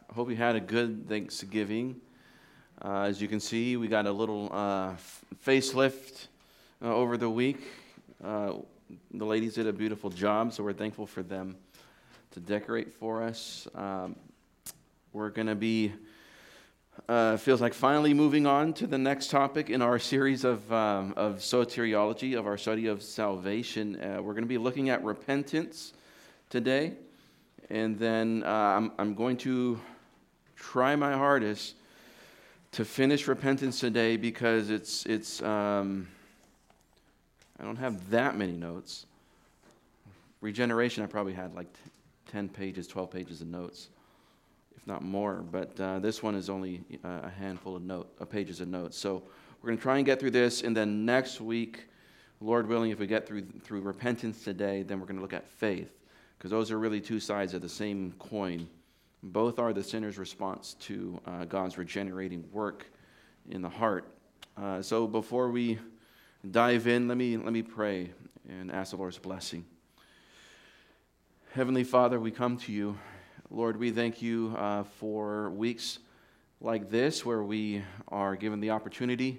Hope you had a good Thanksgiving. As you can see, we got a little facelift over the week. The ladies did a beautiful job, so we're thankful for them to decorate for us. We're going to be, feels like finally moving on to the next topic in our series of soteriology, of our study of salvation. We're going to be looking at repentance today. And then I'm going to try my hardest to finish repentance today because it's I don't have that many notes. Regeneration, I probably had like 10 pages, 12 pages of notes, if not more. But this one is only a handful of pages of notes. So we're going to try and get through this, and then next week, Lord willing, if we get through repentance today, then we're going to look at faith. Because those are really two sides of the same coin. Both are the sinner's response to God's regenerating work in the heart. So before we dive in, let me pray and ask the Lord's blessing. Heavenly Father, we come to you. Lord, we thank you for weeks like this where we are given the opportunity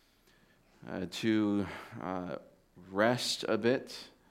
to rest a bit,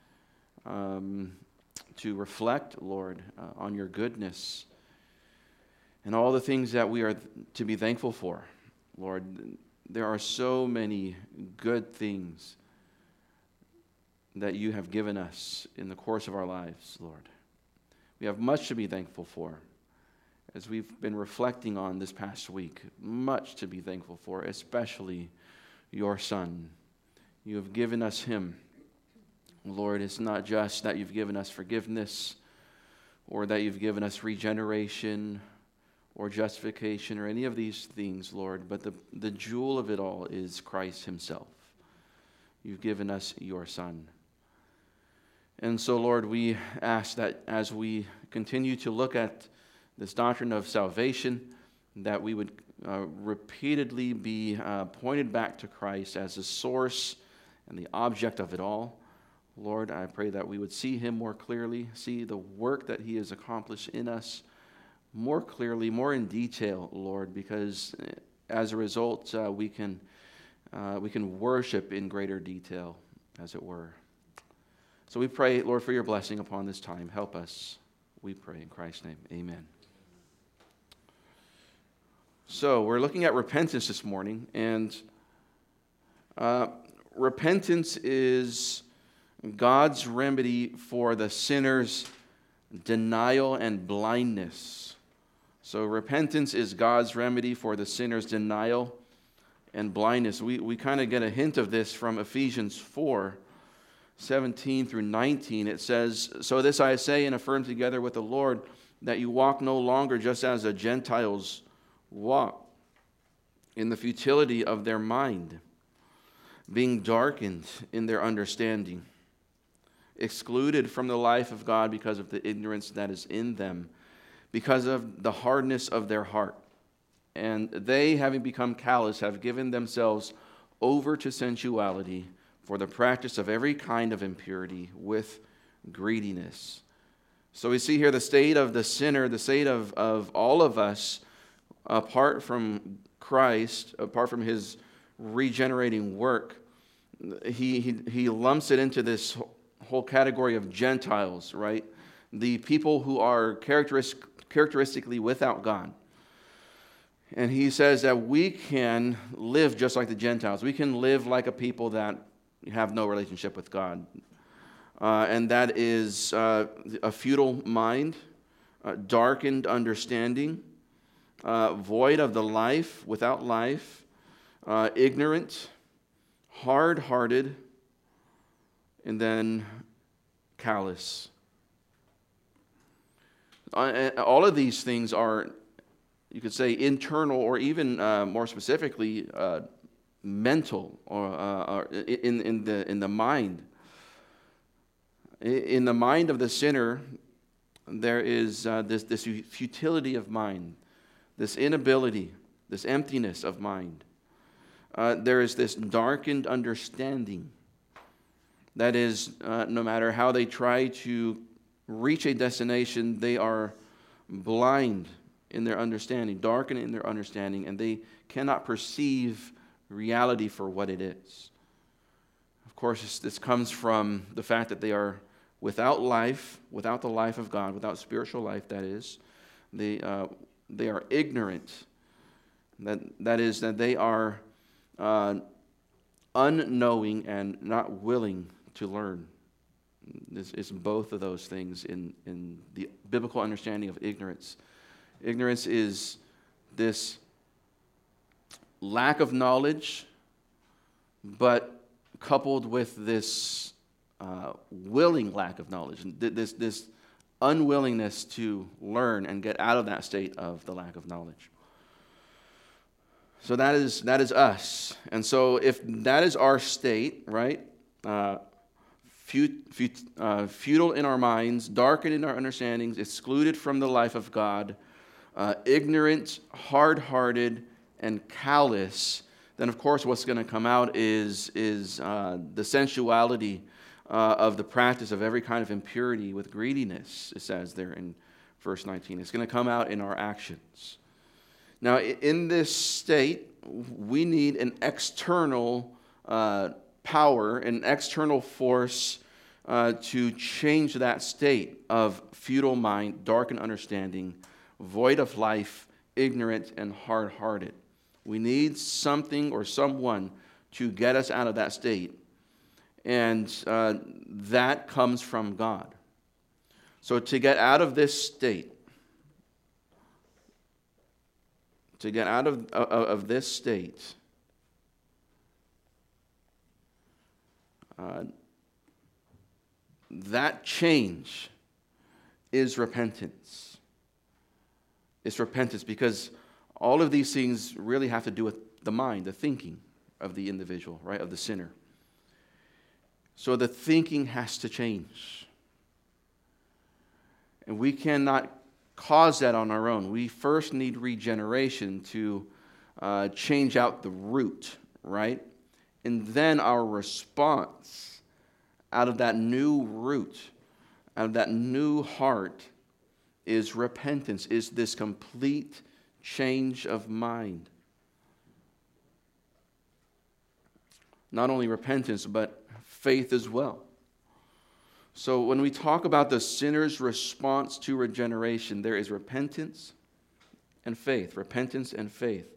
to reflect, Lord, on your goodness and all the things that we are to be thankful for. Lord, there are so many good things that you have given us in the course of our lives, Lord. We have much to be thankful for. As we've been reflecting on this past week, much to be thankful for, especially your Son. You have given us him. Lord, it's not just that you've given us forgiveness or that you've given us regeneration or justification or any of these things, Lord, but the jewel of it all is Christ himself. You've given us your Son. And so, Lord, we ask that as we continue to look at this doctrine of salvation, that we would repeatedly be pointed back to Christ as the source and the object of it all. Lord, I pray that we would see him more clearly, see the work that he has accomplished in us more clearly, more in detail, Lord, because as a result, we can worship in greater detail, as it were. So we pray, Lord, for your blessing upon this time. Help us, we pray in Christ's name. Amen. So we're looking at repentance this morning, and repentance is God's remedy for the sinner's denial and blindness. So repentance is God's remedy for the sinner's denial and blindness. We kind of get a hint of this from Ephesians 4:17 through 19. It says, "So this I say and affirm together with the Lord, that you walk no longer just as the Gentiles walk, in the futility of their mind, being darkened in their understanding, excluded from the life of God because of the ignorance that is in them, because of the hardness of their heart. And they, having become callous, have given themselves over to sensuality for the practice of every kind of impurity with greediness." So we see here the state of the sinner, the state of all of us, apart from Christ, apart from his regenerating work. He lumps it into this whole category of Gentiles, right? The people who are characteristically without God. And he says that we can live just like the Gentiles. We can live like a people that have no relationship with God. And that is a futile mind, darkened understanding, void of the life, without life, ignorant, hard-hearted, and then callous. All of these things are, you could say, internal, or even more specifically, mental, or in the mind. In the mind of the sinner, there is this futility of mind, this inability, this emptiness of mind. There is this darkened understanding. That is, no matter how they try to reach a destination, they are blind in their understanding, darkened in their understanding, and they cannot perceive reality for what it is. Of course, this comes from the fact that they are without life, without the life of God, without spiritual life, that is. They are ignorant. That is, that they are unknowing and not willing to learn. This is both of those things in the biblical understanding of ignorance. Ignorance is this lack of knowledge, but coupled with this willing lack of knowledge, this unwillingness to learn and get out of that state of the lack of knowledge. So that is us. And so if that is our state, right, futile in our minds, darkened in our understandings, excluded from the life of God, ignorant, hard-hearted, and callous, then of course what's going to come out is the sensuality of the practice of every kind of impurity with greediness, it says there in verse 19. It's going to come out in our actions. Now, in this state, we need an external power, an external force to change that state of futile mind, darkened understanding, void of life, ignorant, and hard-hearted. We need something or someone to get us out of that state. And that comes from God. So to get out of this state, this state, that change is repentance. It's repentance because all of these things really have to do with the mind, the thinking of the individual, right, of the sinner. So the thinking has to change. And we cannot cause that on our own. We first need regeneration to change out the root, right? And then our response out of that new root, out of that new heart, is repentance, is this complete change of mind. Not only repentance, but faith as well. So when we talk about the sinner's response to regeneration, there is repentance and faith. Repentance and faith.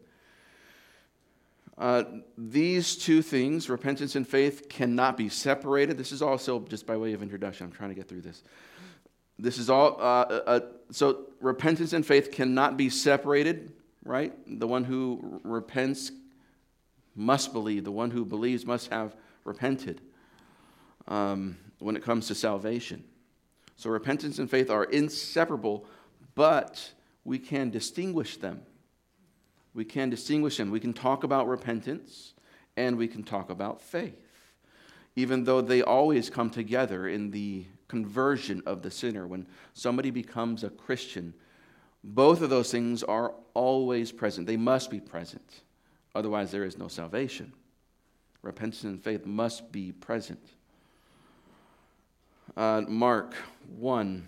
These two things, repentance and faith, cannot be separated. This is also just by way of introduction. I'm trying to get through this. This is all, so repentance and faith cannot be separated, right? The one who repents must believe. The one who believes must have repented when it comes to salvation. So repentance and faith are inseparable, but we can distinguish them. We can distinguish them. We can talk about repentance and we can talk about faith, even though they always come together in the conversion of the sinner. When somebody becomes a Christian, both of those things are always present. They must be present. Otherwise, there is no salvation. Repentance and faith must be present. Mark 1,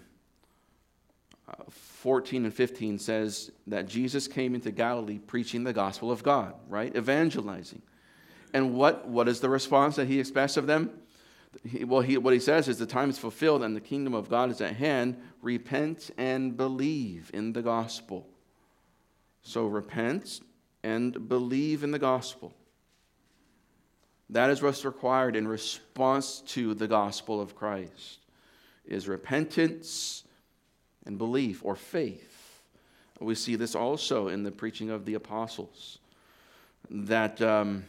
14 and 15 says that Jesus came into Galilee preaching the gospel of God, right? Evangelizing. And what is the response that he expects of them? What he says is the time is fulfilled and the kingdom of God is at hand. Repent and believe in the gospel. So repent and believe in the gospel. That is what's required in response to the gospel of Christ, is repentance and belief or faith. We see this also in the preaching of the apostles, that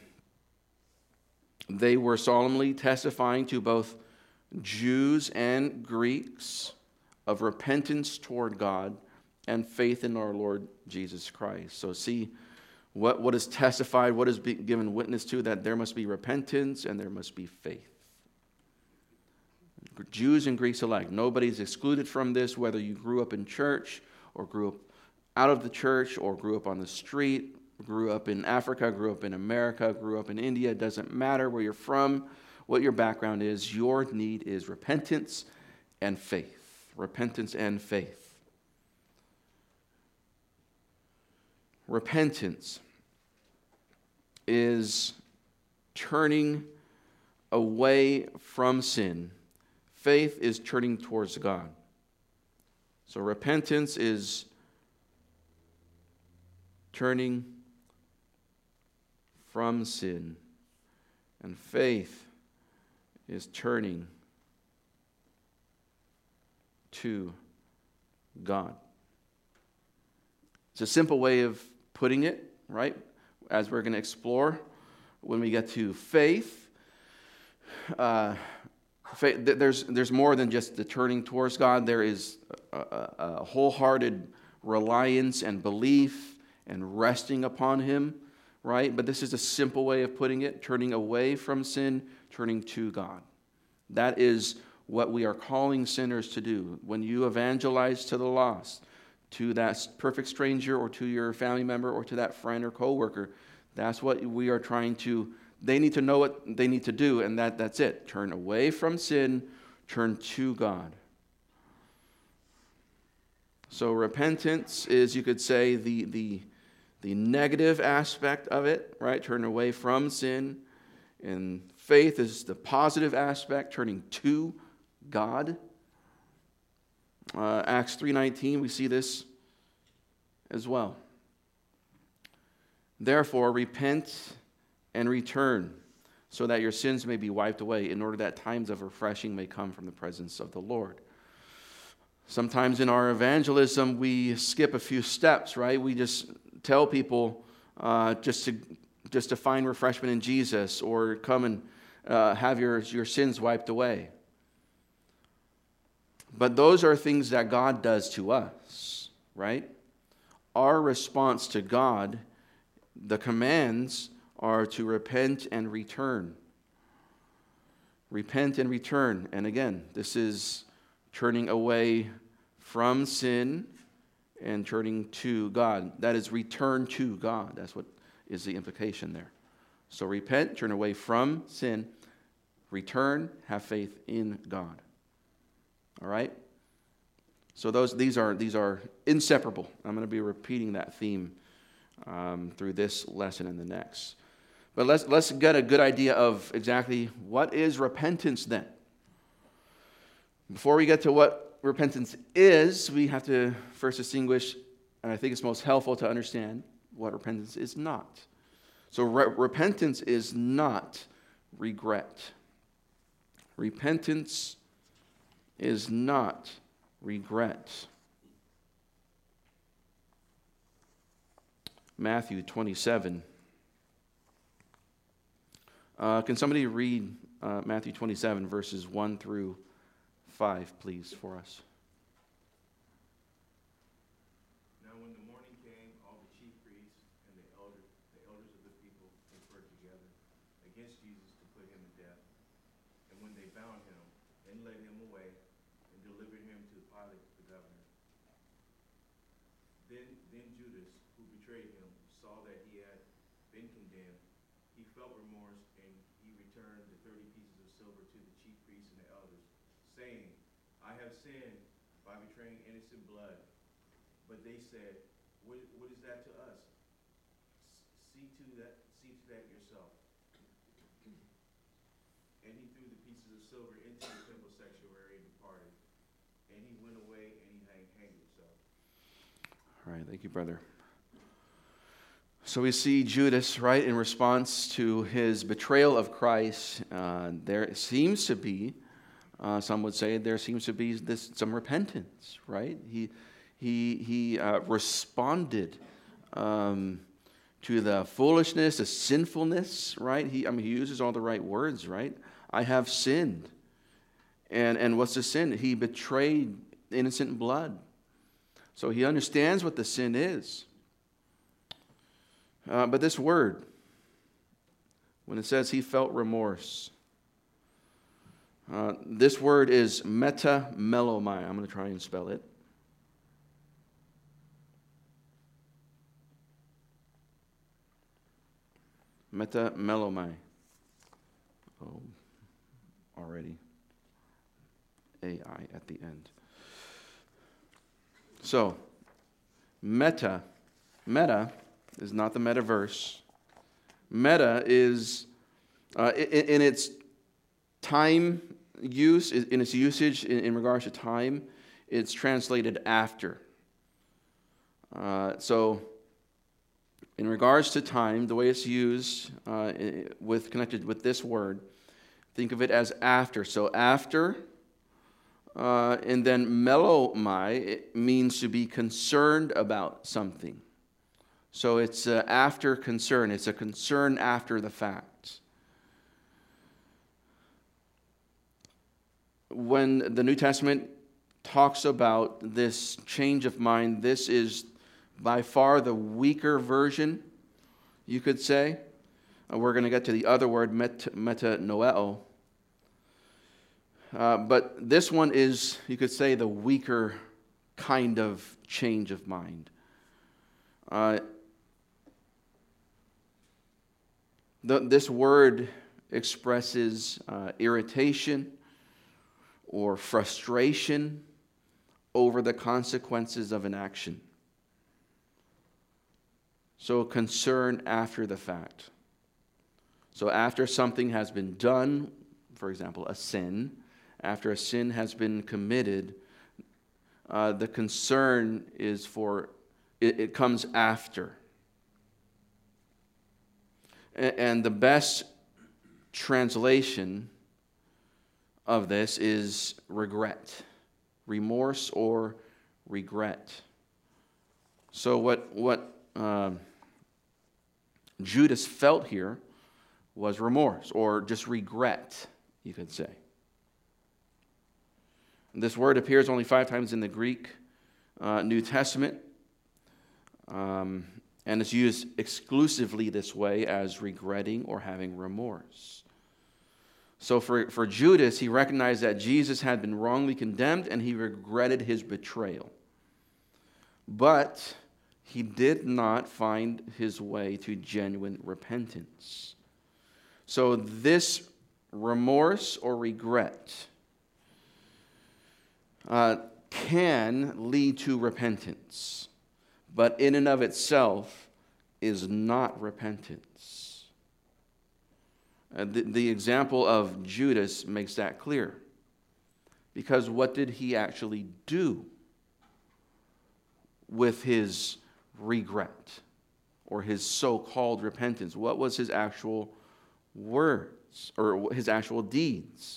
they were solemnly testifying to both Jews and Greeks of repentance toward God and faith in our Lord Jesus Christ. So see what is testified, what is given witness to, that there must be repentance and there must be faith. Jews and Greeks alike. Nobody's excluded from this, whether you grew up in church or grew up out of the church or grew up on the street, grew up in Africa, grew up in America, grew up in India. It doesn't matter where you're from, what your background is. Your need is repentance and faith. Repentance and faith. Repentance is turning away from sin. Faith is turning towards God. So repentance is turning from sin, and faith is turning to God. It's a simple way of putting it, right? As we're going to explore when we get to faith. There's more than just the turning towards God. There is a wholehearted reliance and belief and resting upon Him, right? But this is a simple way of putting it: turning away from sin, turning to God. That is what we are calling sinners to do. When you evangelize to the lost, to that perfect stranger or to your family member or to that friend or coworker, that's what we are trying to. They need to know what they need to do, and that's it. Turn away from sin, turn to God. So repentance is, you could say, the negative aspect of it, right? Turn away from sin. And faith is the positive aspect, turning to God. Acts 3:19, we see this as well. Therefore, repent and return, so that your sins may be wiped away, in order that times of refreshing may come from the presence of the Lord. Sometimes in our evangelism, we skip a few steps, right? We just tell people just to find refreshment in Jesus, or come and have your sins wiped away. But those are things that God does to us, right? Our response to God, the commands are to repent and return. Repent and return. And again, this is turning away from sin and turning to God. That is return to God. That's what is the implication there. So repent, turn away from sin, return, have faith in God. All right? So these are inseparable. I'm going to be repeating that theme through this lesson and the next. But let's get a good idea of exactly what is repentance then. Before we get to what repentance is, we have to first distinguish, and I think it's most helpful to understand what repentance is not. So repentance is not regret. Repentance is not regret. Matthew 27. Can somebody read Matthew 27, verses 1 through 5, please, for us? Now when the morning came, all the chief priests and the elders of the people conferred together against Jesus to put him to death. And when they bound him and led him away and delivered him to Pilate the governor. Then Judas, who betrayed him, saw that he had been condemned. He felt remorse, and he returned the 30 pieces of silver to the chief priests and the elders, saying, I have sinned by betraying innocent blood. But they said, what is that to us? See to that yourself. And he threw the pieces of silver into the temple sanctuary and departed. And he went away and he hanged himself. All right, thank you, brother. So we see Judas, right, in response to his betrayal of Christ. There seems to be, some would say, some repentance, right? He responded to the foolishness, the sinfulness, right? He uses all the right words, right? I have sinned. And what's the sin? He betrayed innocent blood. So he understands what the sin is. But this word, when it says he felt remorse, this word is metamelomai. I'm going to try and spell it. Metamelomai. Oh, already. AI at the end. So, meta is not the metaverse. Meta is, in its time use, in its usage in regards to time, it's translated after. So, in regards to time, the way it's used, connected with this word, think of it as after. So after, and then melomai, it means to be concerned about something. So it's after concern. It's a concern after the fact. When the New Testament talks about this change of mind, this is by far the weaker version, you could say. We're going to get to the other word, metanoeo. But this one is, you could say, the weaker kind of change of mind. This word expresses irritation or frustration over the consequences of an action. So concern after the fact. So after something has been done, for example, a sin, after a sin has been committed, the concern is for, it comes after. And the best translation of this is regret, remorse or regret. So what Judas felt here was remorse or just regret, you could say. This word appears only 5 times in the Greek New Testament. And it's used exclusively this way as regretting or having remorse. So for Judas, he recognized that Jesus had been wrongly condemned and he regretted his betrayal. But he did not find his way to genuine repentance. So this remorse or regret can lead to repentance, but in and of itself is not repentance. The example of Judas makes that clear. Because what did he actually do with his regret or his so-called repentance? What was his actual words or his actual deeds?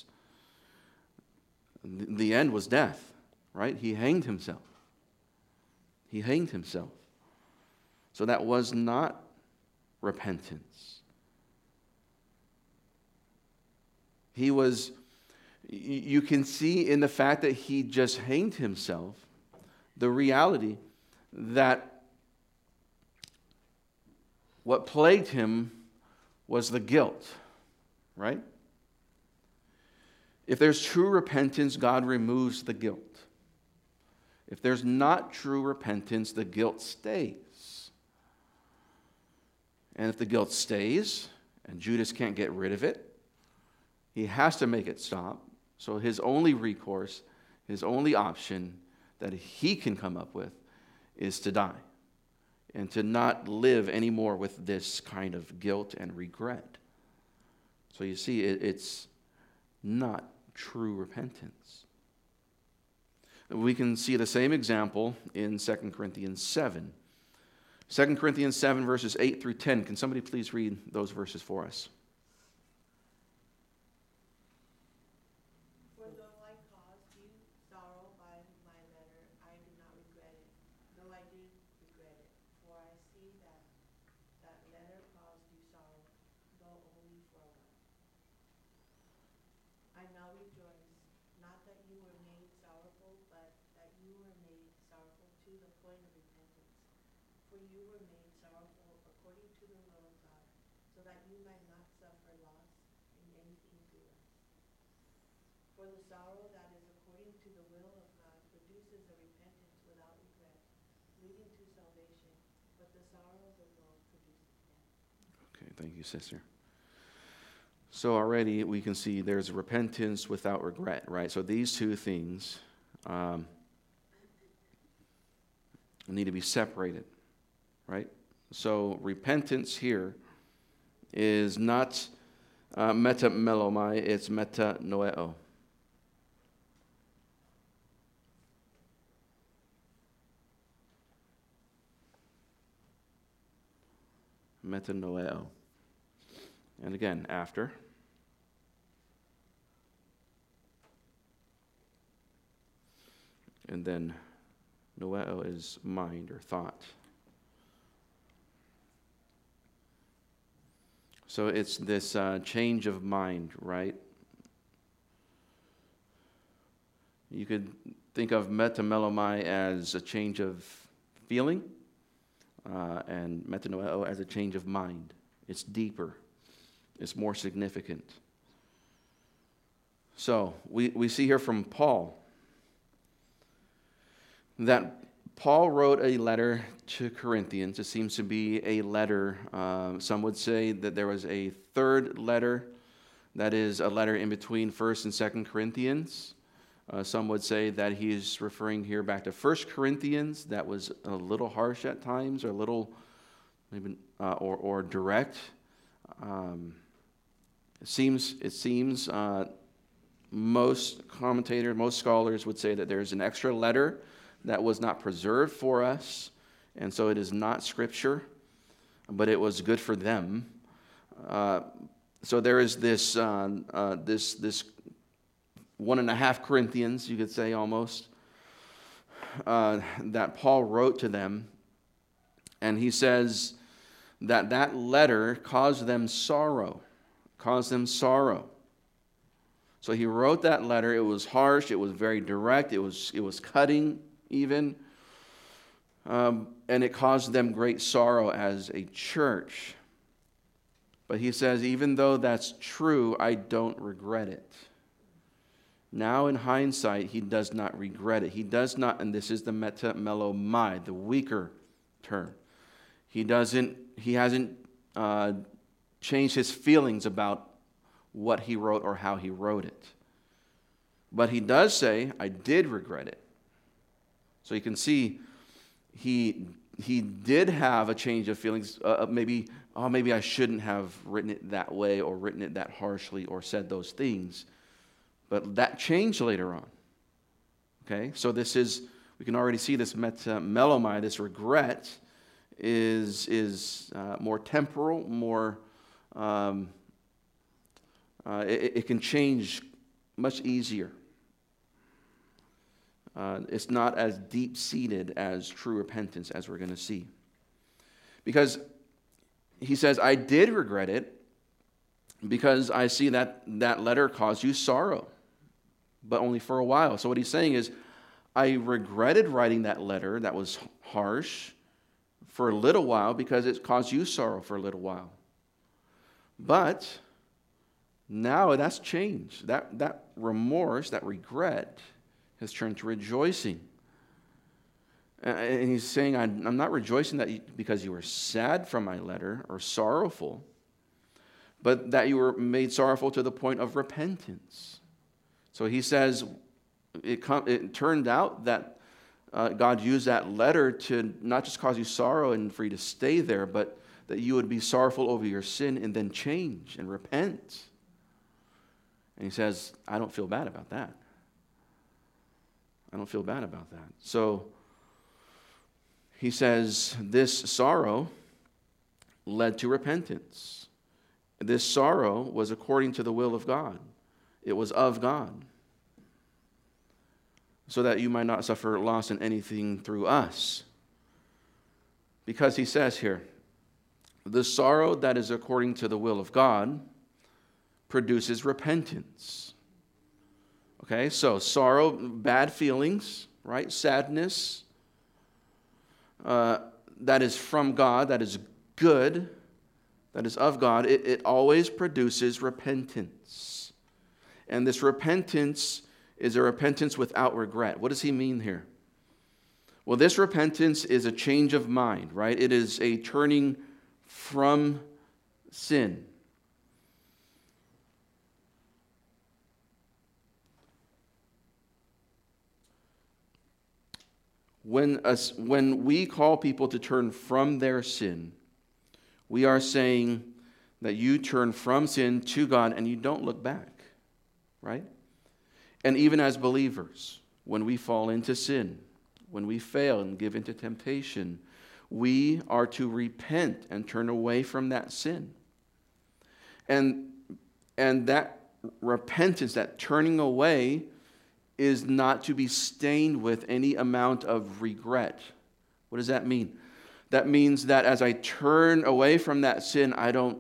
The end was death, right? He hanged himself. He hanged himself. So that was not repentance. He was, you can see in the fact that he just hanged himself, the reality that what plagued him was the guilt, right? If there's true repentance, God removes the guilt. If there's not true repentance, the guilt stays. And if the guilt stays, and Judas can't get rid of it, he has to make it stop. So his only recourse, his only option that he can come up with is to die and to not live anymore with this kind of guilt and regret. So you see, it's not true repentance. We can see the same example in 2 Corinthians 7. 2 Corinthians 7, verses 8 through 10. Can somebody please read those verses for us? For though I caused you sorrow by my letter, I do not regret it, though I did regret it. For I see that that letter caused you sorrow, though only for a while. I now rejoice, not that you were made sorrowful, but that you were made sorrowful to the point of repentance. For you were made sorrowful according to the will of God, so that you might not suffer loss in anything through us. For the sorrow that is according to the will of God produces a repentance without regret, leading to salvation, but the sorrow of the world produces death. Okay, thank you, sister. So already we can see there's repentance without regret, right? So these two things need to be separated, right? So repentance here is not metamelomai, it's metanoeo. Metanoeo. And again, after. And then noeo is mind or thought. So it's this change of mind, right? You could think of metamelomai as a change of feeling, and metanoeo as a change of mind. It's deeper. It's more significant. So we see here from Paul that Paul wrote a letter to Corinthians. It seems to be a letter. Some would say that there was a third letter, that is a letter in between 1st and 2nd Corinthians. Some would say that he's referring here back to 1 Corinthians. That was a little harsh at times, or a little maybe or direct. It seems most commentators, most scholars would say that there's an extra letter that was not preserved for us, and so it is not Scripture, but it was good for them. So there is this this 1.5 Corinthians, you could say almost, that Paul wrote to them, and he says that letter caused them sorrow. So he wrote that letter. It was harsh. It was very direct. It was cutting even. And it caused them great sorrow as a church. But he says, even though that's true, I don't regret it. Now in hindsight, he does not regret it. He does not, and this is the metamelomai, the weaker term. He hasn't changed his feelings about what he wrote or how he wrote it. But he does say, I did regret it. So you can see he did have a change of feelings. Maybe I shouldn't have written it that way or written it that harshly or said those things. But that changed later on. Okay, so we can already see this metamelomai, this regret, is more temporal, more, it can change much easier. It's not as deep-seated as true repentance, as we're going to see. Because he says, I did regret it because I see that letter caused you sorrow, but only for a while. So what he's saying is, I regretted writing that letter that was harsh for a little while because it caused you sorrow for a little while. But now that's changed. That remorse, that regret has turned to rejoicing. And he's saying, I'm not rejoicing because you were sad from my letter or sorrowful, but that you were made sorrowful to the point of repentance. So he says, it turned out that God used that letter to not just cause you sorrow and for you to stay there, but that you would be sorrowful over your sin and then change and repent. And he says, I don't feel bad about that. I don't feel bad about that. So he says this sorrow led to repentance. This sorrow was according to the will of God. It was of God. So that you might not suffer loss in anything through us. Because he says here, the sorrow that is according to the will of God produces repentance. Okay, so sorrow, bad feelings, right? Sadness, that is from God, that is good, that is of God, it always produces repentance. And this repentance is a repentance without regret. What does he mean here? Well, this repentance is a change of mind, right? It is a turning from sin. When we call people to turn from their sin, we are saying that you turn from sin to God and you don't look back, right? And even as believers, when we fall into sin, when we fail and give into temptation, we are to repent and turn away from that sin. And that repentance, that turning away, is not to be stained with any amount of regret. What does that mean? That means that as I turn away from that sin, I don't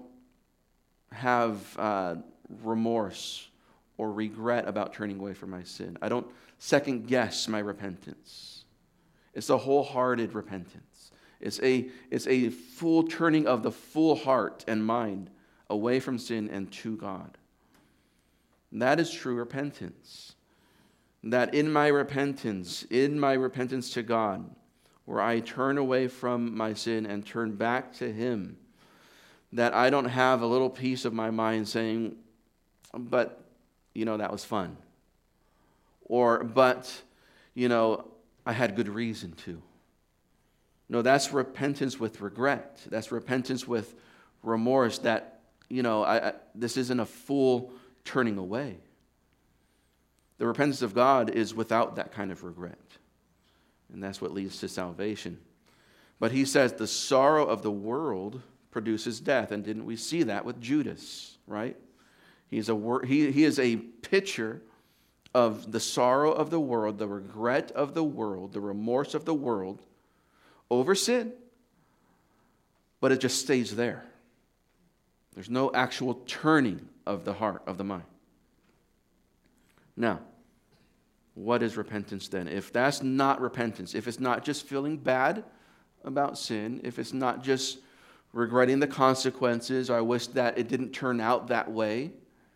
have remorse or regret about turning away from my sin. I don't second guess my repentance. It's a wholehearted repentance. It's a full turning of the full heart and mind away from sin and to God. That is true repentance. That in my repentance to God, where I turn away from my sin and turn back to Him, that I don't have a little piece of my mind saying, but, that was fun. Or, but, I had good reason to. No, that's repentance with regret. That's repentance with remorse that, this isn't a full turning away. The repentance of God is without that kind of regret. And that's what leads to salvation. But he says the sorrow of the world produces death. And didn't we see that with Judas, right? He is a picture of the sorrow of the world, the regret of the world, the remorse of the world over sin. But it just stays there. There's no actual turning of the heart, of the mind. Now, what is repentance then? If that's not repentance, if it's not just feeling bad about sin, if it's not just regretting the consequences, or I wish that it didn't turn out that way,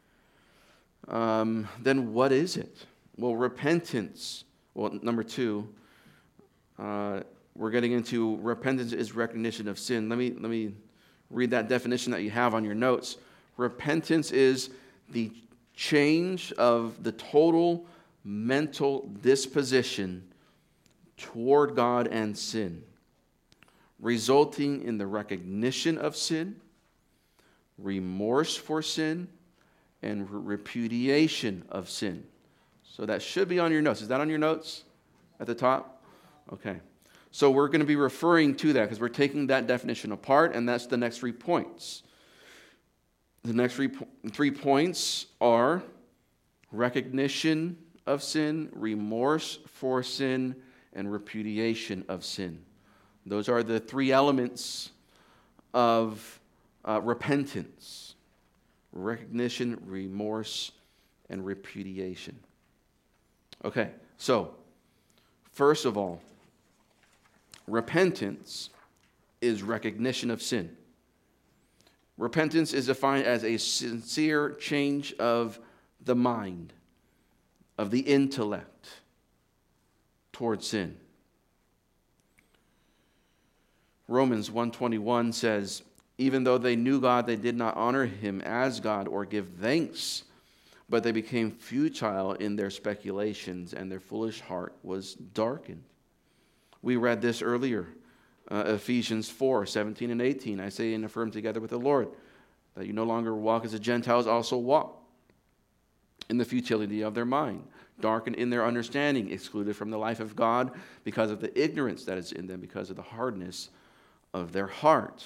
then what is it? Well, repentance. Well, number two, we're getting into repentance is recognition of sin. Let me read that definition that you have on your notes. Repentance is the change of the total mental disposition toward God and sin, resulting in the recognition of sin, remorse for sin, and repudiation of sin. So that should be on your notes. Is that on your notes at the top? Okay. So we're going to be referring to that because we're taking that definition apart, and that's the next 3 points. The next 3 points are recognition of sin, remorse for sin, and repudiation of sin. Those are the 3 elements of repentance: recognition, remorse, and repudiation. Okay, so first of all, repentance is recognition of sin. Repentance is defined as a sincere change of the mind, of the intellect toward sin. Romans 1:21 says, even though they knew God, they did not honor Him as God or give thanks, but they became futile in their speculations, and their foolish heart was darkened. We read this earlier, Ephesians 4:17 and 18. I say and affirm together with the Lord that you no longer walk as the Gentiles also walk, in the futility of their mind, darkened in their understanding, excluded from the life of God because of the ignorance that is in them, because of the hardness of their heart.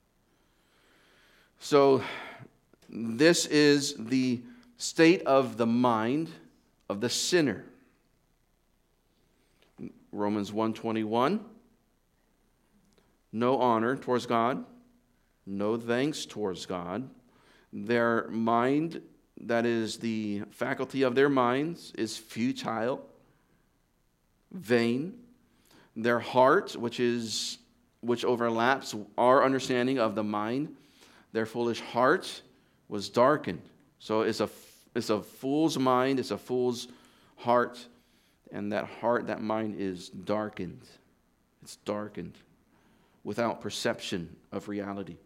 So this is the state of the mind of the sinner. Romans 1:21, no honor towards God, no thanks towards God. Their mind, that is the faculty of their minds, is futile, vain. Their heart, which overlaps our understanding of the mind, their foolish heart was darkened. So it's a fool's mind, it's a fool's heart, and that mind is darkened. It's darkened without perception of reality.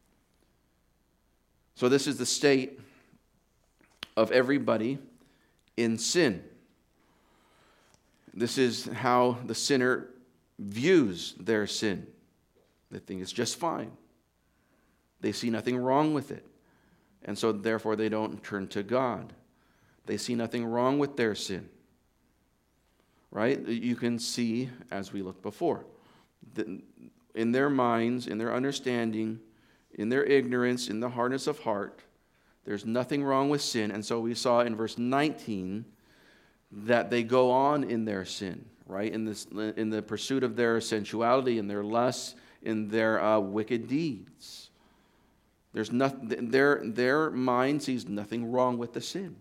So this is the state of everybody in sin. This is how the sinner views their sin. They think it's just fine. They see nothing wrong with it. And so therefore they don't turn to God. They see nothing wrong with their sin. Right? You can see, as we looked before, in their minds, in their understanding, in their ignorance, in the hardness of heart, there's nothing wrong with sin. And so we saw in verse 19 that they go on in their sin, right? In the pursuit of their sensuality, in their lusts, in their wicked deeds. There's nothing. Their mind sees nothing wrong with the sin,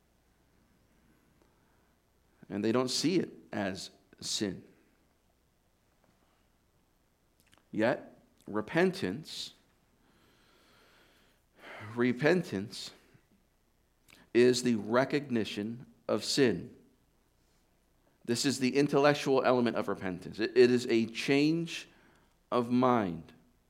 and they don't see it as sin. Yet, repentance is the recognition of sin. This is the intellectual element of repentance. It is a change of mind.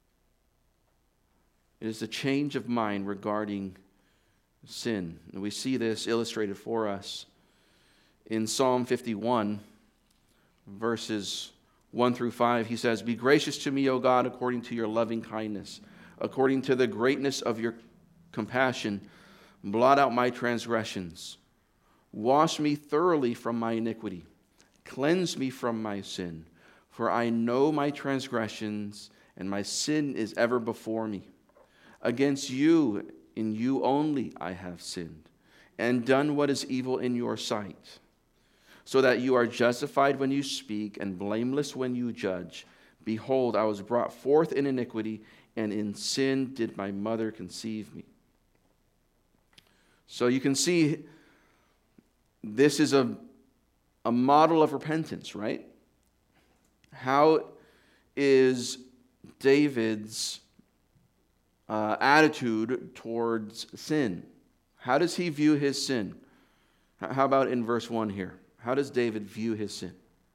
It is a change of mind regarding sin. And we see this illustrated for us in Psalm 51, verses 1 through 5. He says, "Be gracious to me, O God, according to your loving kindness, according to the greatness of your compassion, blot out my transgressions. Wash me thoroughly from my iniquity. Cleanse me from my sin. For I know my transgressions, and my sin is ever before me. Against you, in you only, I have sinned, and done what is evil in your sight, so that you are justified when you speak, and blameless when you judge. Behold, I was brought forth in iniquity, and in sin did my mother conceive me." So you can see this is a model of repentance, right? How is David's attitude towards sin? How does he view his sin? How about in verse 1 here? How does David view his sin?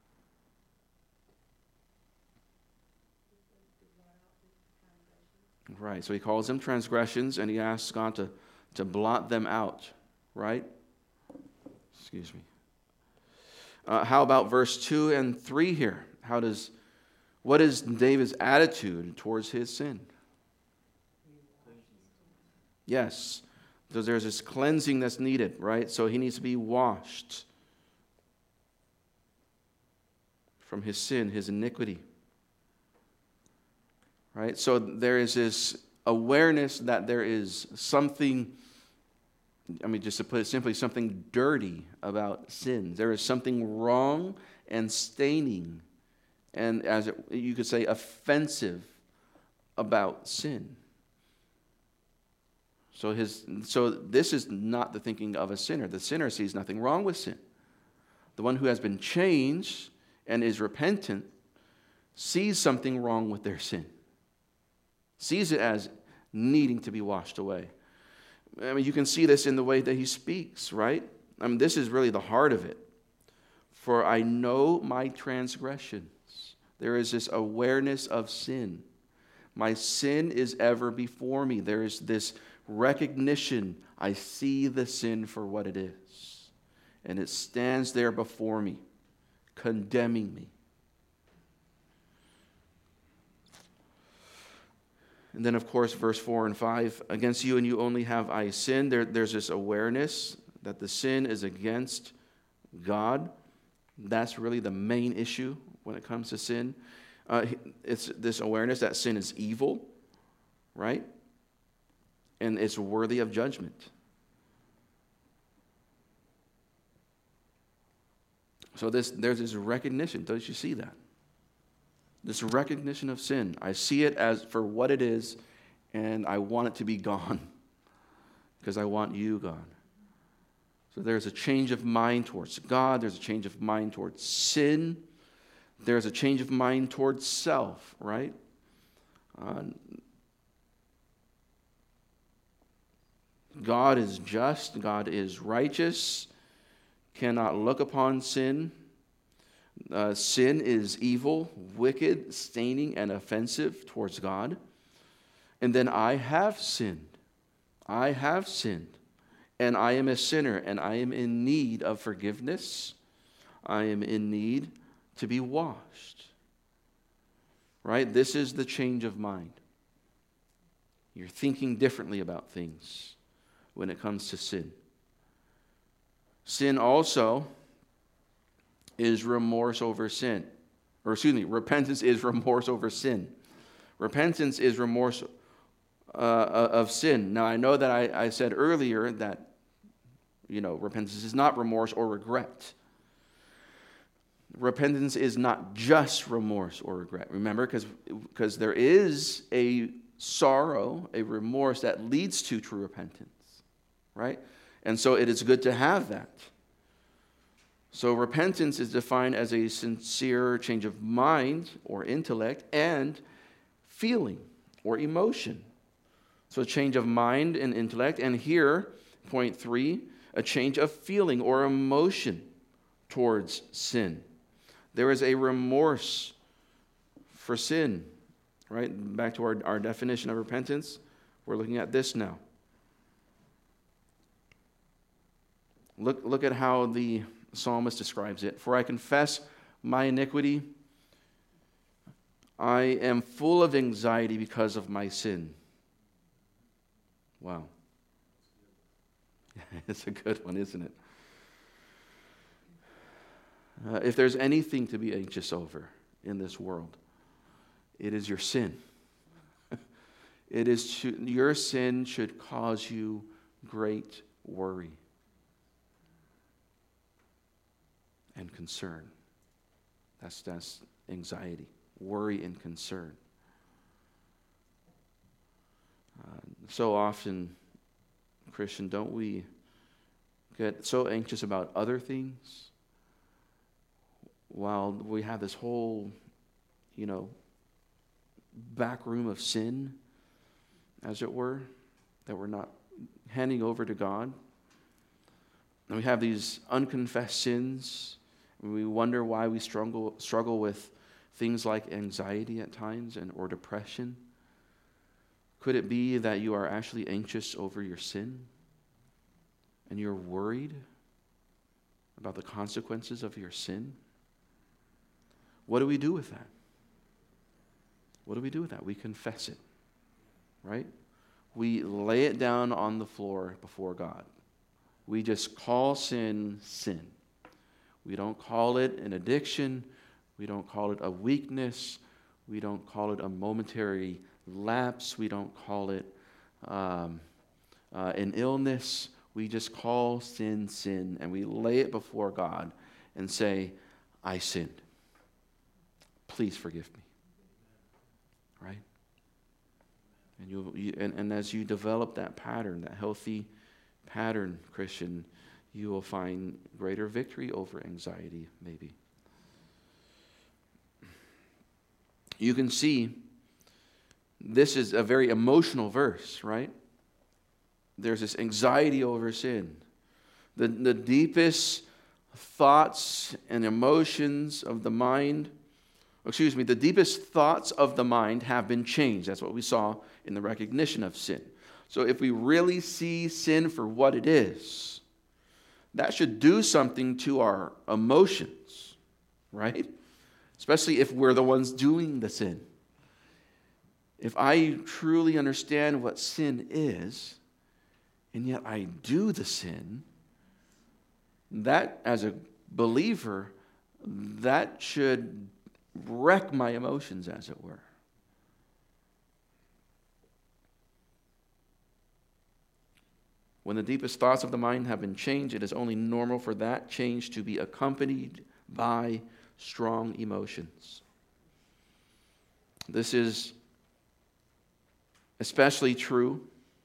Right, so he calls them transgressions, and he asks God to blot them out, right? Excuse me. How about verse 2 and 3 here? What is David's attitude towards his sin? Yes, because there's this cleansing that's needed, right? So he needs to be washed from his sin, his iniquity. Right? So there is this awareness that there is something, just to put it simply, something dirty about sin. There is something wrong and staining, and you could say offensive about sin. So this is not the thinking of a sinner. The sinner sees nothing wrong with sin. The one who has been changed and is repentant sees something wrong with their sin. Sees it as needing to be washed away. You can see this in the way that he speaks, right? This is really the heart of it. For I know my transgressions. There is this awareness of sin. My sin is ever before me. There is this recognition. I see the sin for what it is. And it stands there before me, condemning me. And then, of course, verse 4 and 5, against you and you only have I sinned. There's this awareness that the sin is against God. That's really the main issue when it comes to sin. It's this awareness that sin is evil, right? And it's worthy of judgment. So there's this recognition. Don't you see that? This recognition of sin. I see it as for what it is, and I want it to be gone because I want you gone. So there's a change of mind towards God. There's a change of mind towards sin. There's a change of mind towards self, right? God is just. God is righteous. Cannot look upon sin. Sin is evil, wicked, staining, and offensive towards God. And then I have sinned. I have sinned. And I am a sinner, and I am in need of forgiveness. I am in need to be washed. right? This is the change of mind. You're thinking differently about things when it comes to sin. Sin also is remorse over sin. Repentance is remorse over sin. Repentance is remorse of sin. Now, I know that I said earlier that, repentance is not remorse or regret. Repentance is not just remorse or regret. Remember, because there is a sorrow, a remorse that leads to true repentance, right? And so it is good to have that. So repentance is defined as a sincere change of mind or intellect and feeling or emotion. So a change of mind and intellect. And here, point 3, a change of feeling or emotion towards sin. There is a remorse for sin, right? Back to our definition of repentance. We're looking at this now. Look at how the psalmist describes it. For I confess my iniquity. I am full of anxiety because of my sin. Wow. It's a good one, isn't it? If there's anything to be anxious over in this world, it is your sin. Your sin should cause you great worry and concern. That's anxiety, worry and concern. So often, Christian, don't we get so anxious about other things while we have this whole, back room of sin, as it were, that we're not handing over to God? And we have these unconfessed sins, and we wonder why we struggle with things like anxiety at times or depression. Could it be that you are actually anxious over your sin and you're worried about the consequences of your sin? What do we do with that? What do we do with that? We confess it, right? We lay it down on the floor before God. We just call sin, sin. We don't call it an addiction. We don't call it a weakness. We don't call it a momentary lapse. We don't call it an illness. We just call sin, sin, and we lay it before God and say, I sinned. Please forgive me. Right? And as you develop that pattern, that healthy pattern, Christian, you will find greater victory over anxiety, maybe. You can see this is a very emotional verse, right? There's this anxiety over sin. The deepest thoughts and emotions of the mind, the deepest thoughts of the mind have been changed. That's what we saw in the recognition of sin. So if we really see sin for what it is, that should do something to our emotions, right? Especially if we're the ones doing the sin. If I truly understand what sin is, and yet I do the sin, that, as a believer, that should wreck my emotions, as it were. When the deepest thoughts of the mind have been changed, it is only normal for that change to be accompanied by strong emotions. This is especially true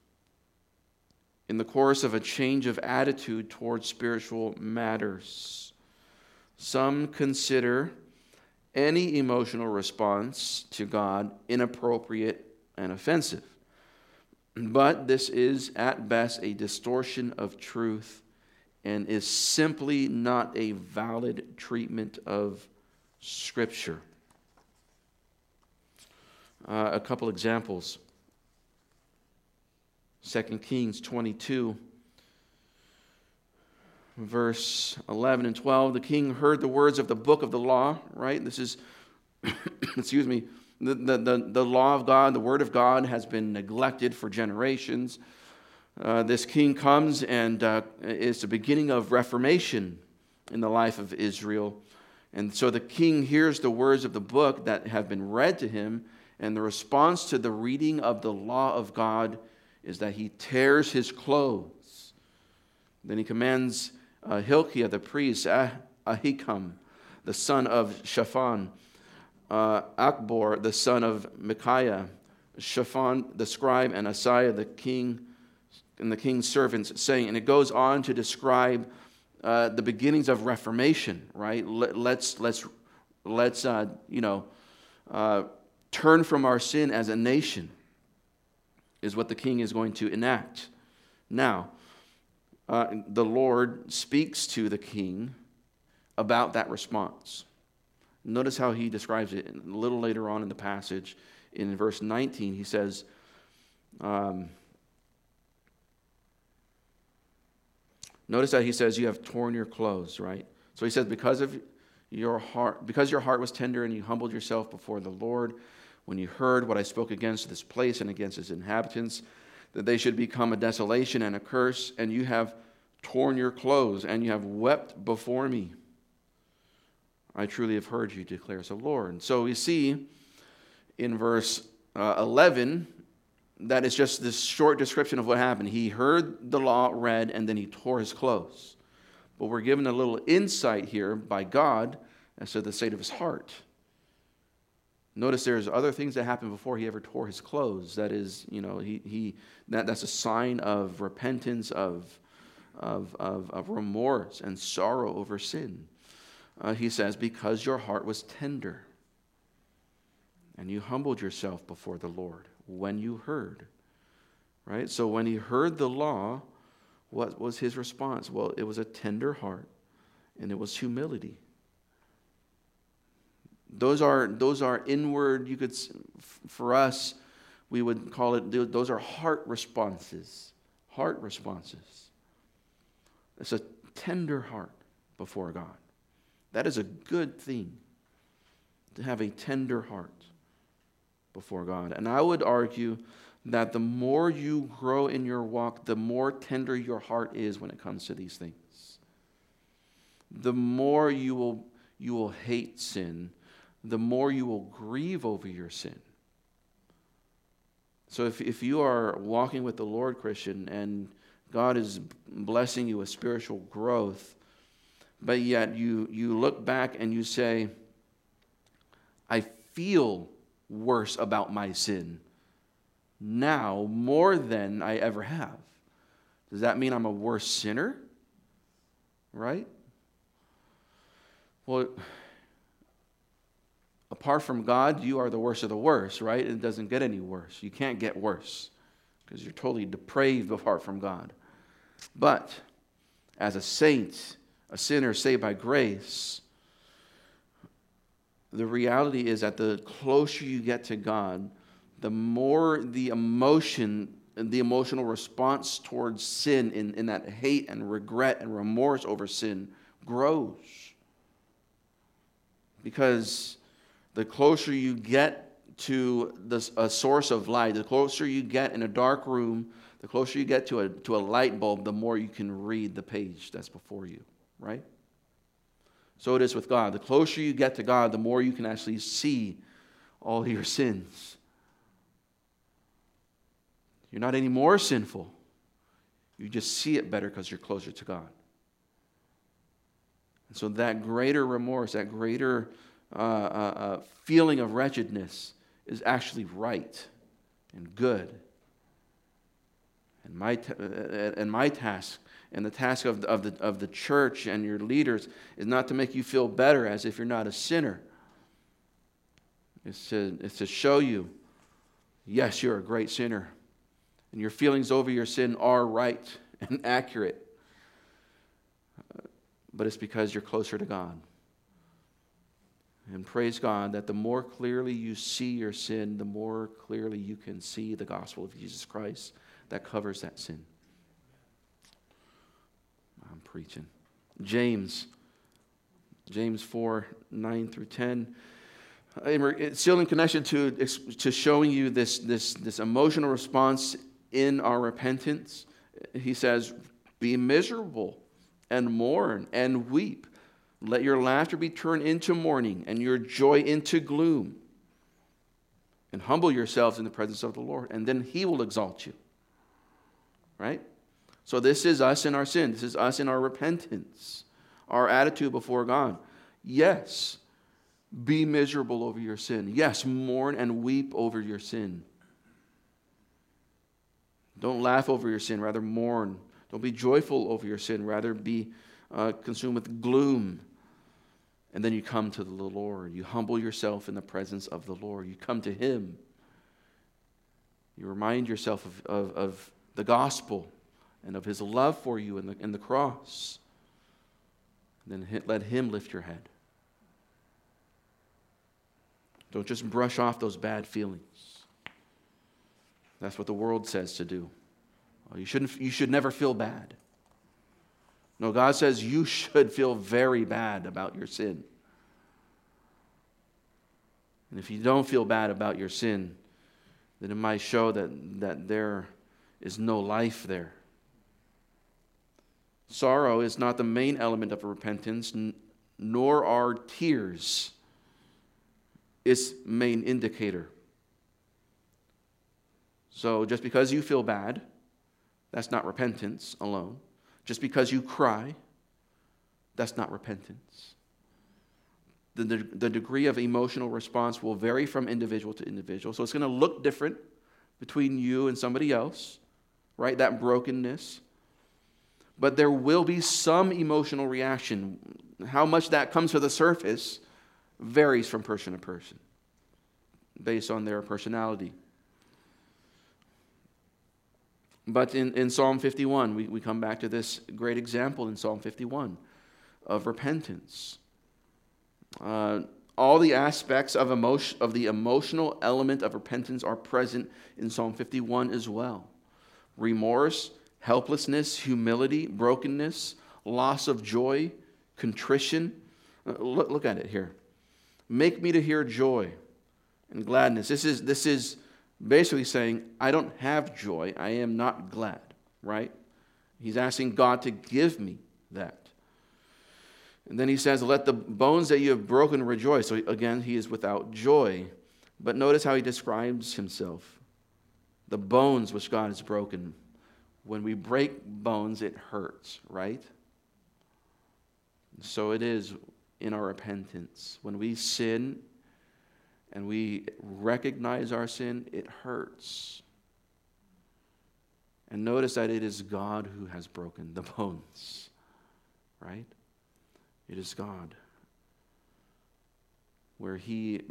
in the course of a change of attitude towards spiritual matters. Some consider any emotional response to God inappropriate and offensive. But this is at best a distortion of truth and is simply not a valid treatment of Scripture. A couple examples. 2 Kings 22, verse 11 and 12. The king heard the words of the book of the law, right? This is, The law of God, the word of God has been neglected for generations. This king comes and it's the beginning of reformation in the life of Israel. And so the king hears the words of the book that have been read to him, and the response to the reading of the law of God is that he tears his clothes. Then he commands Hilkiah the priest, Ahikam, the son of Shaphan, Akbor, the son of Micaiah, Shaphan the scribe, and Asaiah the king, and the king's servants, saying, and it goes on to describe the beginnings of reformation, right? Let's turn from our sin as a nation, is what the king is going to enact. Now, the Lord speaks to the king about that response. Notice how he describes it a little later on in the passage. In verse 19, he says, notice that he says, you have torn your clothes, right? So he says, because your heart was tender and you humbled yourself before the Lord, when you heard what I spoke against this place and against its inhabitants, that they should become a desolation and a curse, and you have torn your clothes and you have wept before me. I truly have heard you, declares the Lord. So we see in verse 11, that is just this short description of what happened. He heard the law read, and then he tore his clothes. But we're given a little insight here by God as to the state of his heart. Notice there's other things that happened before he ever tore his clothes. That is, that's a sign of repentance, of remorse and sorrow over sin. He says, because your heart was tender and you humbled yourself before the Lord when you heard. Right? So when he heard the law, what was his response? Well, it was a tender heart and it was humility. Those are inward, for us, we would call it, those are heart responses. Heart responses. It's a tender heart before God. That is a good thing, to have a tender heart before God. And I would argue that the more you grow in your walk, the more tender your heart is when it comes to these things. The more you will hate sin, the more you will grieve over your sin. So if you are walking with the Lord, Christian, and God is blessing you with spiritual growth, but yet you look back and you say, I feel worse about my sin now more than I ever have. Does that mean I'm a worse sinner? Right? Well, apart from God, you are the worst of the worst, right? It doesn't get any worse. You can't get worse because you're totally depraved apart from God. But as a saint, a sinner saved by grace, the reality is that the closer you get to God, the more the emotional response towards sin in that hate and regret and remorse over sin grows. Because the closer you get to a source of light, the closer you get in a dark room, the closer you get to a light bulb, the more you can read the page that's before you, right? So it is with God. The closer you get to God, the more you can actually see all your sins. You're not any more sinful. You just see it better because you're closer to God. And so that greater remorse, that greater feeling of wretchedness is actually right and good. And my task and the task of the church and your leaders is not to make you feel better as if you're not a sinner. It's to show you, yes, you're a great sinner. And your feelings over your sin are right and accurate. But it's because you're closer to God. And praise God that the more clearly you see your sin, the more clearly you can see the gospel of Jesus Christ that covers that sin. I'm preaching. James 4, 9 through 10. It's still in connection to showing you this emotional response in our repentance. He says, be miserable and mourn and weep. Let your laughter be turned into mourning and your joy into gloom. And humble yourselves in the presence of the Lord, and then He will exalt you. Right? So this is us in our sin. This is us in our repentance, our attitude before God. Yes, be miserable over your sin. Yes, mourn and weep over your sin. Don't laugh over your sin, rather mourn. Don't be joyful over your sin, rather be consumed with gloom. And then you come to the Lord. You humble yourself in the presence of the Lord. You come to Him. You remind yourself of the gospel and of His love for you in the cross. And then let Him lift your head. Don't just brush off those bad feelings. That's what the world says to do. You should never feel bad. No, God says you should feel very bad about your sin. And if you don't feel bad about your sin, then it might show that there is no life there. Sorrow is not the main element of repentance, nor are tears its main indicator. So just because you feel bad, that's not repentance alone. Just because you cry, that's not repentance. The degree of emotional response will vary from individual to individual. So it's going to look different between you and somebody else, right? That brokenness. But there will be some emotional reaction. How much that comes to the surface varies from person to person based on their personality. But in Psalm 51, we come back to this great example in Psalm 51 of repentance. All the aspects of the emotional element of repentance are present in Psalm 51 as well. Remorse, helplessness, humility, brokenness, loss of joy, contrition. Look at it here. Make me to hear joy and gladness. This is basically saying, I don't have joy. I am not glad, right? He's asking God to give me that. And then he says, let the bones that you have broken rejoice. So again, he is without joy. But notice how he describes himself. The bones which God has broken. When we break bones, it hurts, right? So it is in our repentance. When we sin and we recognize our sin, it hurts. And notice that it is God who has broken the bones, right? It is God. Where He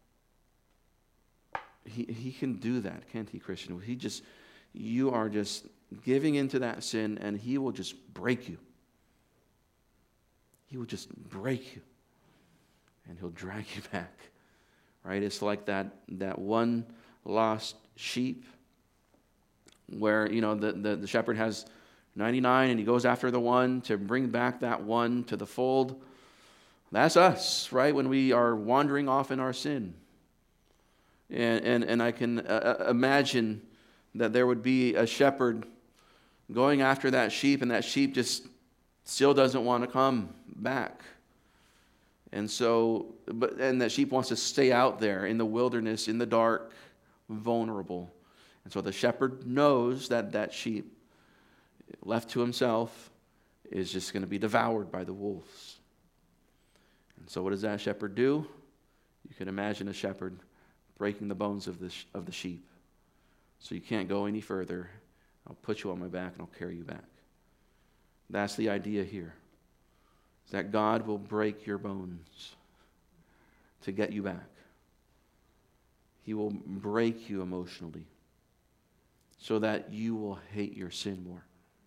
can do that, can't He, Christian? You are just giving into that sin and He will just break you. He will just break you. And He'll drag you back. Right? It's like that one lost sheep where, the shepherd has 99 and he goes after the one to bring back that one to the fold. That's us, right? When we are wandering off in our sin. And I can imagine that there would be a shepherd going after that sheep, and that sheep just still doesn't want to come back. And that sheep wants to stay out there in the wilderness, in the dark, vulnerable. And so the shepherd knows that sheep, left to himself, is just going to be devoured by the wolves. And so what does that shepherd do? You can imagine a shepherd breaking the bones of the sheep. So you can't go any further. I'll put you on my back and I'll carry you back. That's the idea here. Is that God will break your bones to get you back. He will break you emotionally so that you will hate your sin more.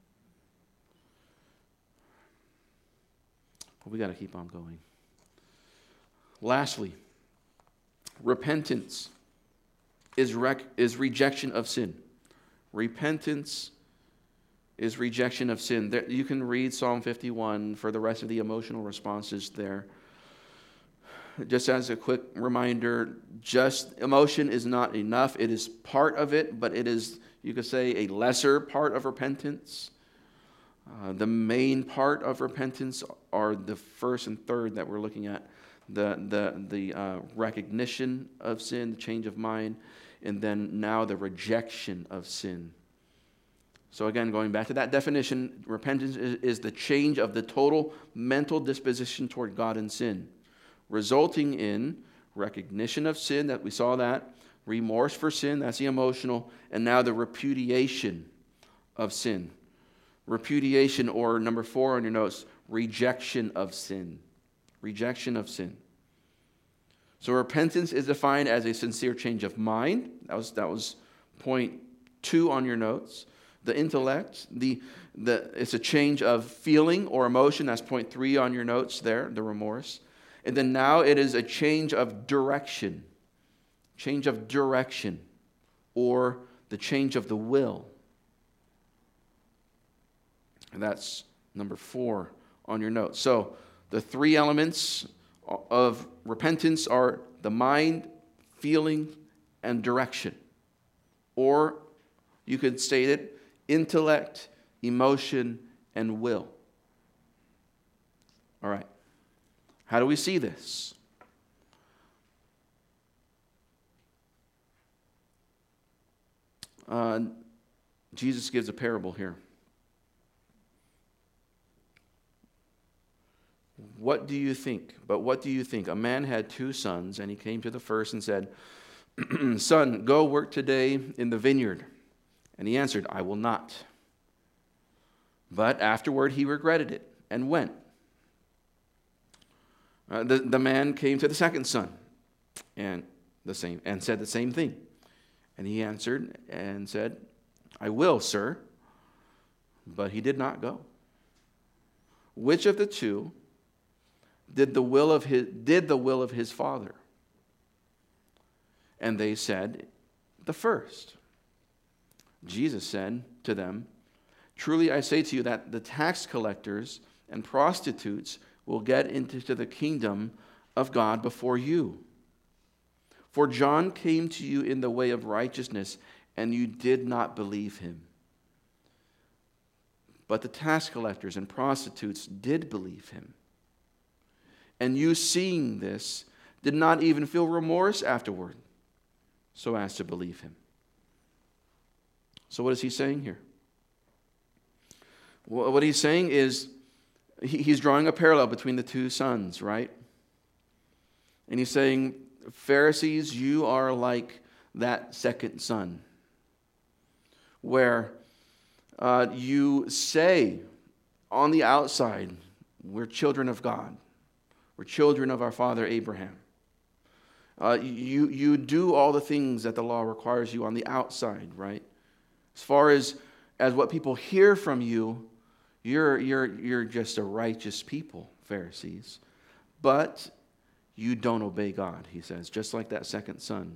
But we got to keep on going. Lastly, repentance is rejection of sin. Repentance is rejection of sin. You can read Psalm 51 for the rest of the emotional responses there. just as a quick reminder, just emotion is not enough. It is part of it, but it is, you could say, a lesser part of repentance. The main part of repentance are the first and third that we're looking at. The recognition of sin, the change of mind, and then now the rejection of sin. So again, going back to that definition, repentance is the change of the total mental disposition toward God and sin, resulting in recognition of sin, that we saw that, remorse for sin, that's the emotional, and now the repudiation of sin. Repudiation, or number 4 on your notes, rejection of sin. Rejection of sin. So repentance is defined as a sincere change of mind. That was point 2 on your notes. The intellect, it's a change of feeling or emotion. That's point 3 on your notes there, the remorse. And then now it is a change of direction. Change of direction, or the change of the will. And that's number 4 on your notes. So the 3 elements of repentance are the mind, feeling, and direction. Or you could state it, intellect, emotion, and will. All right. How do we see this? Jesus gives a parable here. What do you think? But what do you think? A man had 2 sons, and he came to the first and said, Son, go work today in the vineyard. And he answered, I will not. But afterward he regretted it and went. The man came to the second son and said the same thing. And he answered and said, I will, sir. But he did not go. Which of the 2 did the will of his father? And they said, the first. Jesus said to them, truly I say to you that the tax collectors and prostitutes will get into the kingdom of God before you. For John came to you in the way of righteousness, and you did not believe him. But the tax collectors and prostitutes did believe him. And you, seeing this, did not even feel remorse afterward, so as to believe him. So what is he saying here? What he's saying is, he's drawing a parallel between the 2 sons, right? And he's saying, Pharisees, you are like that second son, where you say on the outside, we're children of God. We're children of our father Abraham. You do all the things that the law requires you on the outside, right? As far as what people hear from you, you're just a righteous people, Pharisees. But you don't obey God, he says, just like that second son.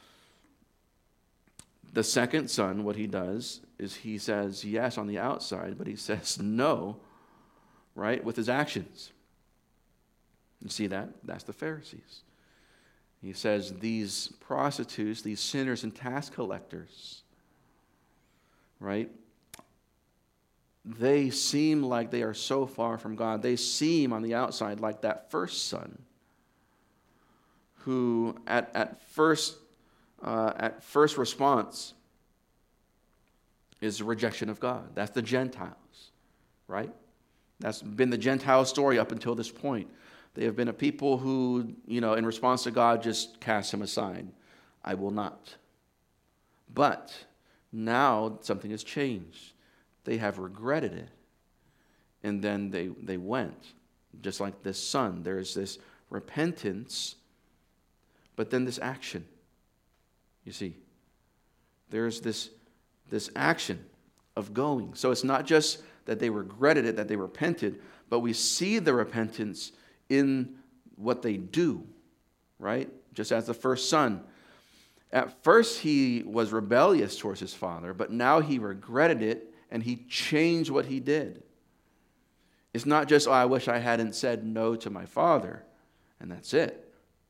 The second son, what he does is he says yes on the outside, but he says no, right, with his actions. You see that? That's the Pharisees. He says these prostitutes, these sinners and tax collectors, right? They seem like they are so far from God. They seem on the outside like that first son, who at first response is a rejection of God. That's the Gentiles, right? That's been the Gentile story up until this point. They have been a people who, in response to God, just cast him aside. I will not. But now something has changed. They have regretted it. And then they went. Just like this son. There's this repentance, but then this action. You see, there's this action of going. So it's not just that they regretted it, that they repented, but we see the repentance in what they do, right? Just as the first son. At first he was rebellious towards his father, but now he regretted it and he changed what he did. It's not just, I wish I hadn't said no to my father, and that's it.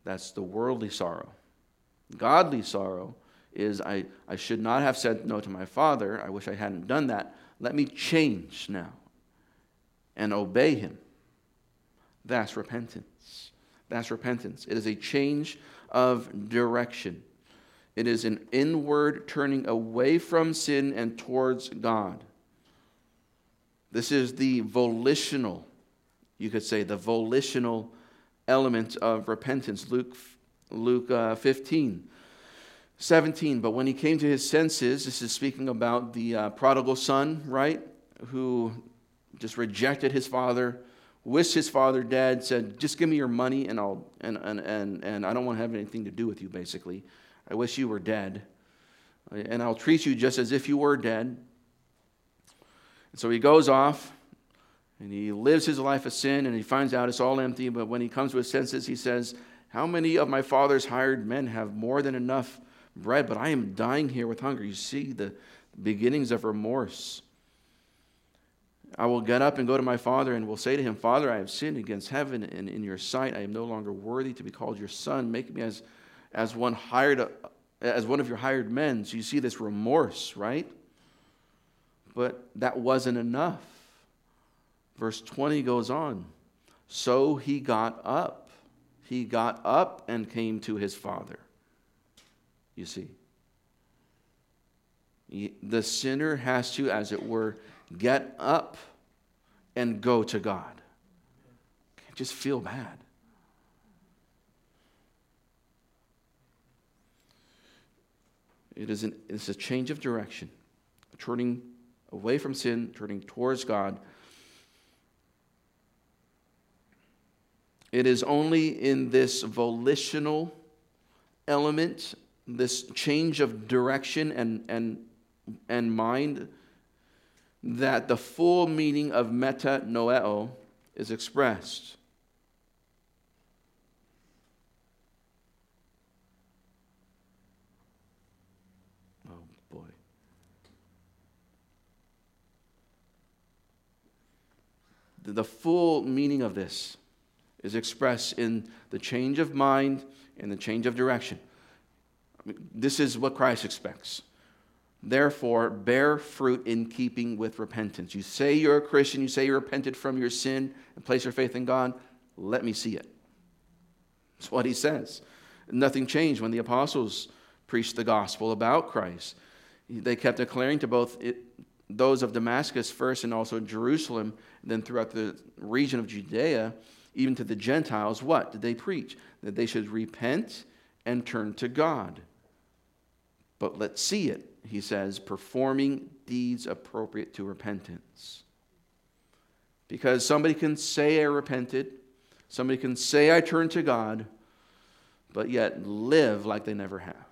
That's the worldly sorrow. Godly sorrow is, I should not have said no to my father. I wish I hadn't done that. Let me change now and obey him. That's repentance. That's repentance. It is a change of direction. It is an inward turning away from sin and towards God. This is the volitional, you could say, the volitional element of repentance. Luke 15:17. But when he came to his senses, this is speaking about the prodigal son, right? Who just rejected his father, wished his father dead, said, just give me your money and I don't want to have anything to do with you, basically. I wish you were dead. And I'll treat you just as if you were dead. And so he goes off and he lives his life of sin and he finds out it's all empty. But when he comes to his senses, he says, how many of my father's hired men have more than enough bread, but I am dying here with hunger? You see the beginnings of remorse. I will get up and go to my father and will say to him, Father, I have sinned against heaven and in your sight. I am no longer worthy to be called your son. Make me as one of your hired men. So you see this remorse, right? But that wasn't enough. Verse 20 goes on. So he got up. He got up and came to his father. You see. The sinner has to, as it were, get up and go to God. Can't just feel bad. It's a change of direction, turning away from sin, turning towards God. It is only in this volitional element, this change of direction and mind, that the full meaning of metanoeo is expressed. Oh boy. The full meaning of this is expressed in the change of mind and the change of direction. This is what Christ expects. Therefore, bear fruit in keeping with repentance. You say you're a Christian, you say you repented from your sin and place your faith in God. Let me see it. That's what he says. Nothing changed when the apostles preached the gospel about Christ. They kept declaring to both those of Damascus first and also Jerusalem, and then throughout the region of Judea, even to the Gentiles, what did they preach? That they should repent and turn to God. But let's see it, he says, performing deeds appropriate to repentance. Because somebody can say I repented, somebody can say I turned to God, but yet live like they never have.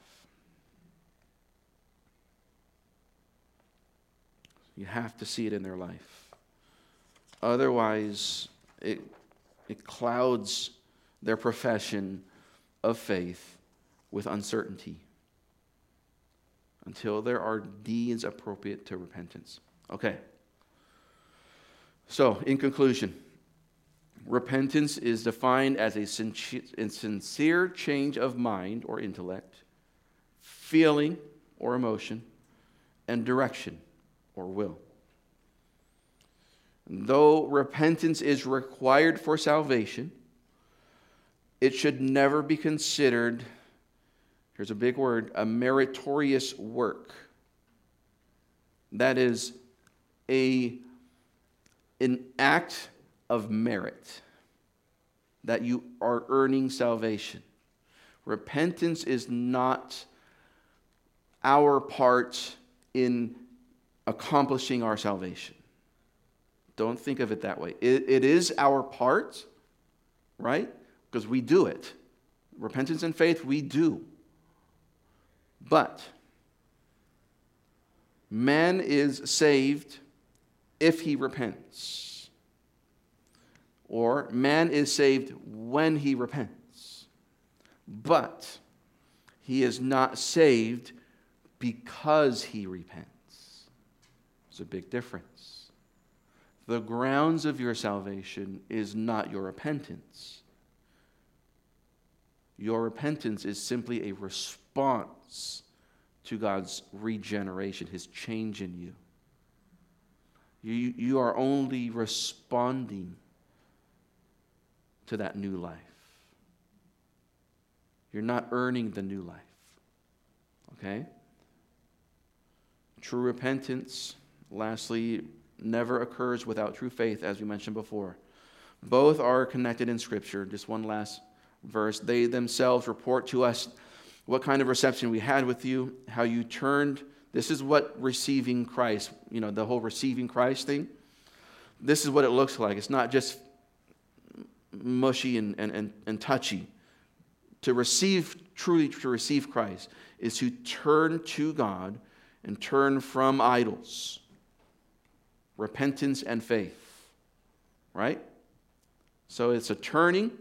You have to see it in their life. Otherwise, it clouds their profession of faith with uncertainty until there are deeds appropriate to repentance. Okay. So, in conclusion, repentance is defined as a sincere change of mind or intellect, feeling or emotion, and direction or will. Though repentance is required for salvation, it should never be considered, here's a big word, a meritorious work. That is an act of merit, that you are earning salvation. Repentance is not our part in accomplishing our salvation. Don't think of it that way. It is our part, right? Because we do it. Repentance and faith, we do. But man is saved if he repents. Or man is saved when he repents. But he is not saved because he repents. There's a big difference. The grounds of your salvation is not your repentance. Your repentance is simply a response to God's regeneration, his change in you. You are only responding to that new life. You're not earning the new life. Okay? True repentance, lastly, never occurs without true faith, as we mentioned before. Both are connected in Scripture. Just one last verse. They themselves report to us what kind of reception we had with you, how you turned. This is what receiving Christ, the whole receiving Christ thing, this is what it looks like. It's not just mushy and touchy. Truly to receive Christ, is to turn to God and turn from idols. Repentance and faith. Right? So it's a turning.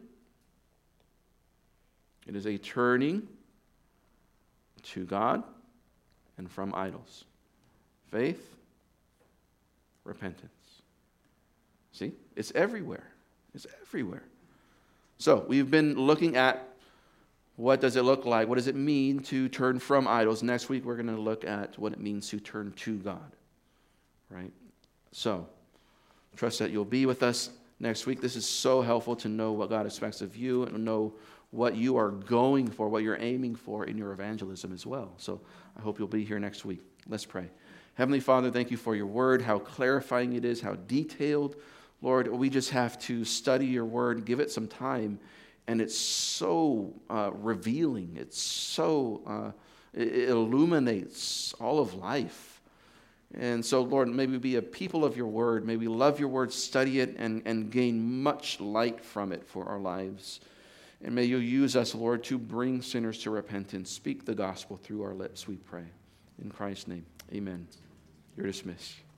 It is a turning to God and from idols. Faith, repentance. See? It's everywhere. It's everywhere. So we've been looking at what does it look like? What does it mean to turn from idols? Next week we're going to look at what it means to turn to God. Right? So, trust that you'll be with us next week. This is so helpful to know what God expects of you and know what you are going for, what you're aiming for in your evangelism as well. So I hope you'll be here next week. Let's pray. Heavenly Father, thank you for your word, how clarifying it is, how detailed. Lord, we just have to study your word, give it some time, and it's so revealing. It's so, it illuminates all of life. And so, Lord, may we be a people of your word. May we love your word, study it, and gain much light from it for our lives. And may you use us, Lord, to bring sinners to repentance. Speak the gospel through our lips, we pray. In Christ's name, amen. You're dismissed.